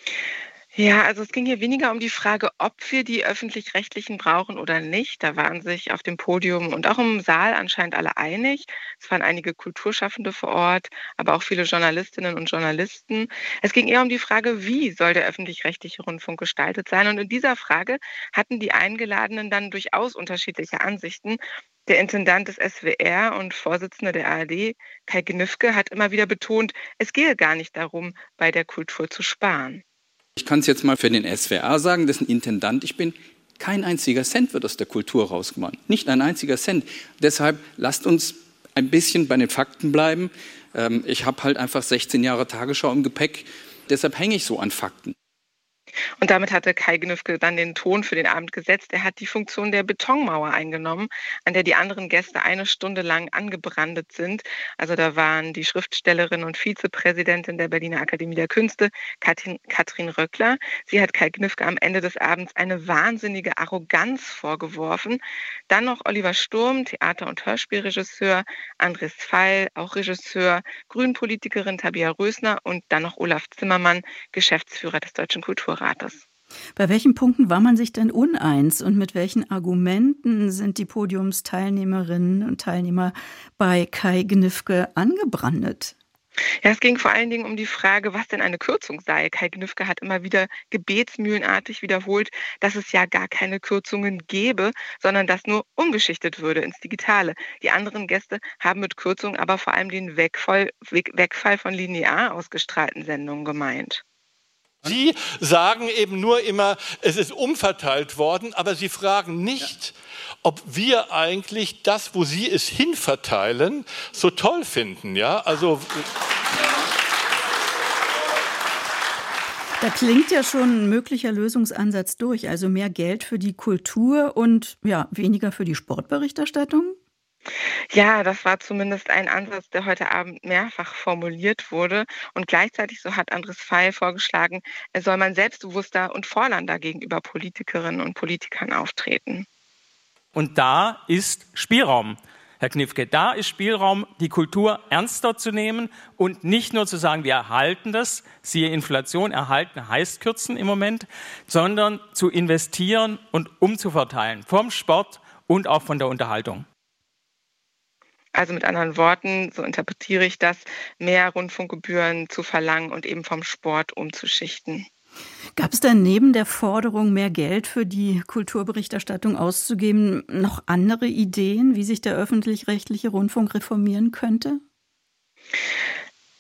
Ja, also es ging hier weniger um die Frage, ob wir die Öffentlich-Rechtlichen brauchen oder nicht. Da waren sich auf dem Podium und auch im Saal anscheinend alle einig. Es waren einige Kulturschaffende vor Ort, aber auch viele Journalistinnen und Journalisten. Es ging eher um die Frage, wie soll der öffentlich-rechtliche Rundfunk gestaltet sein? Und in dieser Frage hatten die Eingeladenen dann durchaus unterschiedliche Ansichten. Der Intendant des SWR und Vorsitzende der ARD, Kai Gnifke, hat immer wieder betont, es gehe gar nicht darum, bei der Kultur zu sparen. Ich kann es jetzt mal für den SWR sagen, dessen Intendant ich bin. Kein einziger Cent wird aus der Kultur rausgemacht. Nicht ein einziger Cent. Deshalb lasst uns ein bisschen bei den Fakten bleiben. Ich habe halt einfach 16 Jahre Tagesschau im Gepäck. Deshalb hänge ich so an Fakten. Und damit hatte Kai Gnifke dann den Ton für den Abend gesetzt. Er hat die Funktion der Betonmauer eingenommen, an der die anderen Gäste 1 Stunde lang angebrandet sind. Also da waren die Schriftstellerin und Vizepräsidentin der Berliner Akademie der Künste, Katrin Röckler. Sie hat Kai Gnifke am Ende des Abends eine wahnsinnige Arroganz vorgeworfen. Dann noch Oliver Sturm, Theater- und Hörspielregisseur, Andres Pfeil, auch Regisseur, Grünpolitikerin Tabia Rösner und dann noch Olaf Zimmermann, Geschäftsführer des Deutschen Kulturrates. Bei welchen Punkten war man sich denn uneins und mit welchen Argumenten sind die Podiumsteilnehmerinnen und Teilnehmer bei Kai Gnifke angebrandet? Ja, es ging vor allen Dingen um die Frage, was denn eine Kürzung sei. Kai Gnifke hat immer wieder gebetsmühlenartig wiederholt, dass es ja gar keine Kürzungen gäbe, sondern dass nur umgeschichtet würde ins Digitale. Die anderen Gäste haben mit Kürzungen aber vor allem den Wegfall von linear ausgestrahlten Sendungen gemeint. Sie sagen eben nur immer, es ist umverteilt worden, aber Sie fragen nicht, ob wir eigentlich das, wo Sie es hinverteilen, so toll finden. Ja? Also da klingt ja schon ein möglicher Lösungsansatz durch, also mehr Geld für die Kultur und ja, weniger für die Sportberichterstattung? Ja, das war zumindest ein Ansatz, der heute Abend mehrfach formuliert wurde. Und gleichzeitig, so hat Andres Pfeil vorgeschlagen, soll man selbstbewusster und fordernder gegenüber Politikerinnen und Politikern auftreten. Und da ist Spielraum, Herr Gnifke. Da ist Spielraum, die Kultur ernster zu nehmen und nicht nur zu sagen, wir erhalten das, siehe Inflation, erhalten heißt kürzen im Moment, sondern zu investieren und umzuverteilen vom Sport und auch von der Unterhaltung. Also mit anderen Worten, so interpretiere ich das, mehr Rundfunkgebühren zu verlangen und eben vom Sport umzuschichten. Gab es denn neben der Forderung, mehr Geld für die Kulturberichterstattung auszugeben, noch andere Ideen, wie sich der öffentlich-rechtliche Rundfunk reformieren könnte?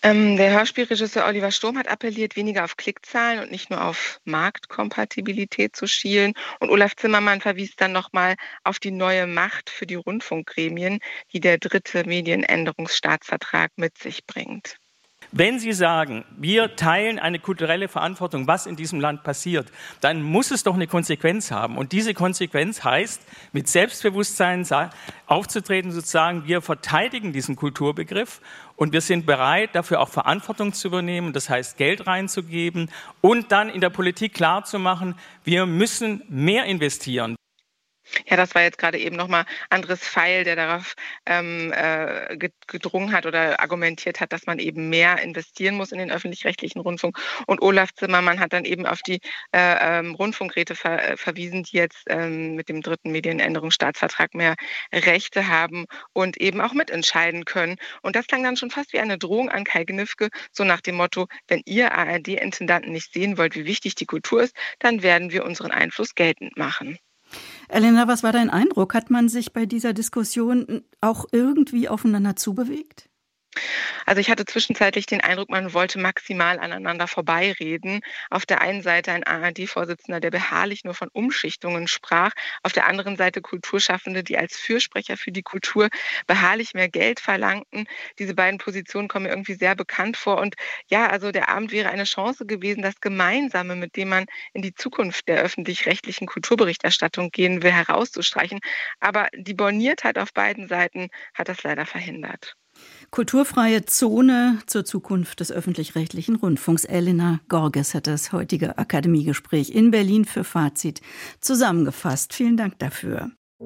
Der Hörspielregisseur Oliver Sturm hat appelliert, weniger auf Klickzahlen und nicht nur auf Marktkompatibilität zu schielen. Und Olaf Zimmermann verwies dann nochmal auf die neue Macht für die Rundfunkgremien, die der 3. Medienänderungsstaatsvertrag mit sich bringt. Wenn Sie sagen, wir teilen eine kulturelle Verantwortung, was in diesem Land passiert, dann muss es doch eine Konsequenz haben. Und diese Konsequenz heißt, mit Selbstbewusstsein aufzutreten, sozusagen, wir verteidigen diesen Kulturbegriff und wir sind bereit, dafür auch Verantwortung zu übernehmen, das heißt Geld reinzugeben und dann in der Politik klarzumachen, wir müssen mehr investieren. Ja, das war jetzt gerade eben nochmal Andres Feil, der darauf gedrungen hat oder argumentiert hat, dass man eben mehr investieren muss in den öffentlich-rechtlichen Rundfunk. Und Olaf Zimmermann hat dann eben auf die Rundfunkräte verwiesen, die jetzt mit dem 3. Medienänderungsstaatsvertrag mehr Rechte haben und eben auch mitentscheiden können. Und das klang dann schon fast wie eine Drohung an Kai Gnifke, so nach dem Motto, wenn ihr ARD-Intendanten nicht sehen wollt, wie wichtig die Kultur ist, dann werden wir unseren Einfluss geltend machen. Elena, was war dein Eindruck? Hat man sich bei dieser Diskussion auch irgendwie aufeinander zubewegt? Also ich hatte zwischenzeitlich den Eindruck, man wollte maximal aneinander vorbeireden. Auf der einen Seite ein ARD-Vorsitzender, der beharrlich nur von Umschichtungen sprach. Auf der anderen Seite Kulturschaffende, die als Fürsprecher für die Kultur beharrlich mehr Geld verlangten. Diese beiden Positionen kommen mir irgendwie sehr bekannt vor. Und ja, also der Abend wäre eine Chance gewesen, das Gemeinsame, mit dem man in die Zukunft der öffentlich-rechtlichen Kulturberichterstattung gehen will, herauszustreichen. Aber die Borniertheit auf beiden Seiten hat das leider verhindert. Kulturfreie Zone zur Zukunft des öffentlich-rechtlichen Rundfunks. Elena Gorges hat das heutige Akademiegespräch in Berlin für Fazit zusammengefasst. Vielen Dank dafür.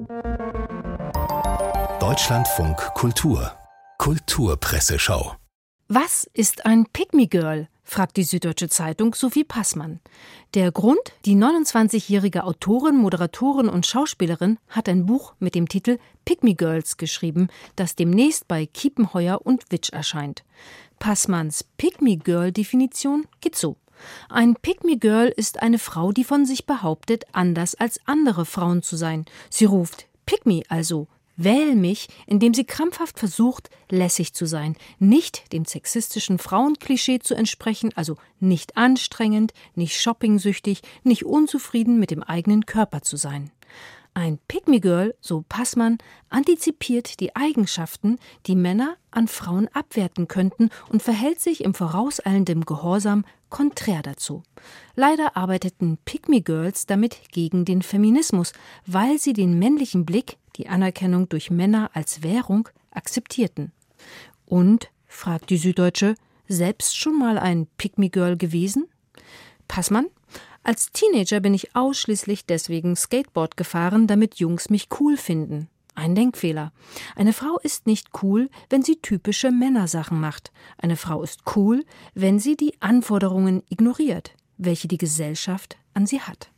Deutschlandfunk Kultur. Kulturpresseschau. Was ist ein Pick-me-Girl? Fragt die Süddeutsche Zeitung Sophie Passmann. Der Grund? Die 29-jährige Autorin, Moderatorin und Schauspielerin hat ein Buch mit dem Titel Pick-me-Girls geschrieben, das demnächst bei Kiepenheuer und Witsch erscheint. Passmanns Pick-me-Girl-Definition geht so. Ein Pick-me-Girl ist eine Frau, die von sich behauptet, anders als andere Frauen zu sein. Sie ruft Pick me, also wähl mich, indem sie krampfhaft versucht, lässig zu sein, nicht dem sexistischen Frauenklischee zu entsprechen, also nicht anstrengend, nicht shoppingsüchtig, nicht unzufrieden mit dem eigenen Körper zu sein. Ein Pick-me-Girl, so Passmann, antizipiert die Eigenschaften, die Männer an Frauen abwerten könnten und verhält sich im vorauseilenden Gehorsam konträr dazu. Leider arbeiteten Pick-me-Girls damit gegen den Feminismus, weil sie den männlichen Blick, die Anerkennung durch Männer als Währung, akzeptierten. Und, fragt die Süddeutsche, selbst schon mal ein Pick-me-Girl gewesen? Passmann: Als Teenager bin ich ausschließlich deswegen Skateboard gefahren, damit Jungs mich cool finden. Ein Denkfehler. Eine Frau ist nicht cool, wenn sie typische Männersachen macht. Eine Frau ist cool, wenn sie die Anforderungen ignoriert, welche die Gesellschaft an sie hat.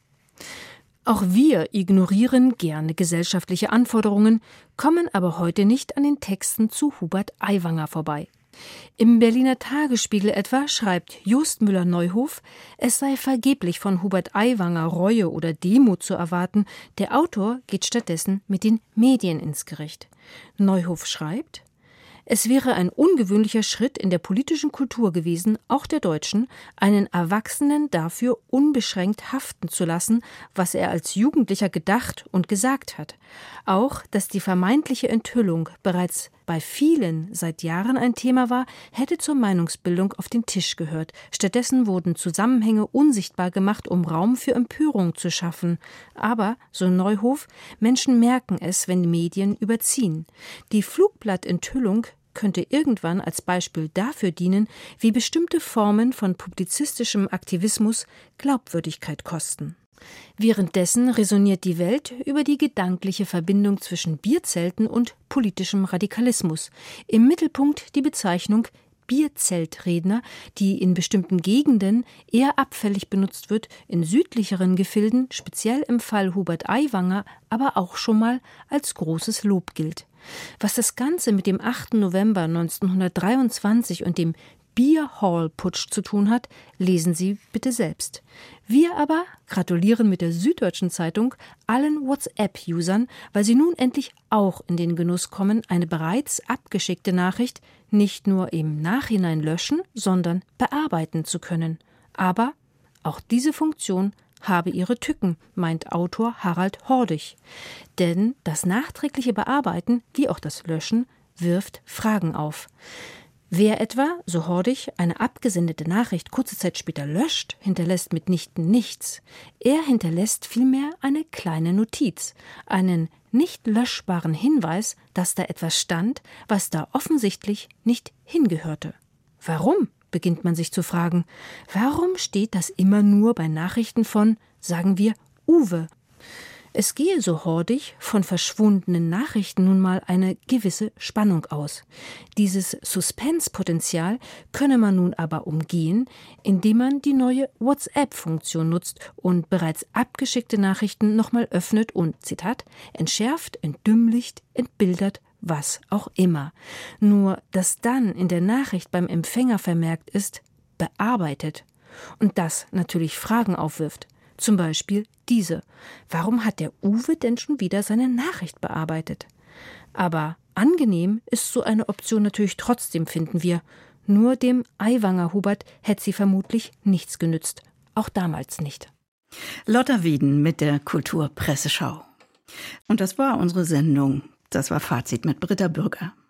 Auch wir ignorieren gerne gesellschaftliche Anforderungen, kommen aber heute nicht an den Texten zu Hubert Aiwanger vorbei. Im Berliner Tagesspiegel etwa schreibt Jost Müller-Neuhof, es sei vergeblich von Hubert Aiwanger Reue oder Demut zu erwarten, der Autor geht stattdessen mit den Medien ins Gericht. Neuhof schreibt: Es wäre ein ungewöhnlicher Schritt in der politischen Kultur gewesen, auch der Deutschen, einen Erwachsenen dafür unbeschränkt haften zu lassen, was er als Jugendlicher gedacht und gesagt hat. Auch, dass die vermeintliche Enthüllung bereits bei vielen seit Jahren ein Thema war, hätte zur Meinungsbildung auf den Tisch gehört. Stattdessen wurden Zusammenhänge unsichtbar gemacht, um Raum für Empörung zu schaffen. Aber, so Neuhof, Menschen merken es, wenn Medien überziehen. Die Flugblattenthüllung könnte irgendwann als Beispiel dafür dienen, wie bestimmte Formen von publizistischem Aktivismus Glaubwürdigkeit kosten. Währenddessen resoniert die Welt über die gedankliche Verbindung zwischen Bierzelten und politischem Radikalismus. Im Mittelpunkt die Bezeichnung Bierzeltredner, die in bestimmten Gegenden eher abfällig benutzt wird, in südlicheren Gefilden, speziell im Fall Hubert Aiwanger, aber auch schon mal als großes Lob gilt. Was das Ganze mit dem 8. November 1923 und dem Beer Hall Putsch zu tun hat, lesen Sie bitte selbst. Wir aber gratulieren mit der Süddeutschen Zeitung allen WhatsApp-Usern, weil sie nun endlich auch in den Genuss kommen, eine bereits abgeschickte Nachricht nicht nur im Nachhinein löschen, sondern bearbeiten zu können. Aber auch diese Funktion habe ihre Tücken, meint Autor Harald Hordig. Denn das nachträgliche Bearbeiten, wie auch das Löschen, wirft Fragen auf. Wer etwa, so Hordig, eine abgesendete Nachricht kurze Zeit später löscht, hinterlässt mitnichten nichts. Er hinterlässt vielmehr eine kleine Notiz, einen nicht löschbaren Hinweis, dass da etwas stand, was da offensichtlich nicht hingehörte. Warum? Beginnt man sich zu fragen. Warum steht das immer nur bei Nachrichten von, sagen wir, Uwe? Es gehe, so Hordig, von verschwundenen Nachrichten nun mal eine gewisse Spannung aus. Dieses Suspense-Potenzial könne man nun aber umgehen, indem man die neue WhatsApp-Funktion nutzt und bereits abgeschickte Nachrichten nochmal öffnet und, Zitat, entschärft, entdümmlicht, entbildert, was auch immer. Nur, dass dann in der Nachricht beim Empfänger vermerkt ist, bearbeitet. Und das natürlich Fragen aufwirft. Zum Beispiel diese. Warum hat der Uwe denn schon wieder seine Nachricht bearbeitet? Aber angenehm ist so eine Option natürlich trotzdem, finden wir. Nur dem Aiwanger Hubert hätte sie vermutlich nichts genützt. Auch damals nicht. Lotta Wieden mit der Kulturpresseschau. Und das war unsere Sendung. Das war Fazit mit Britta Bürger.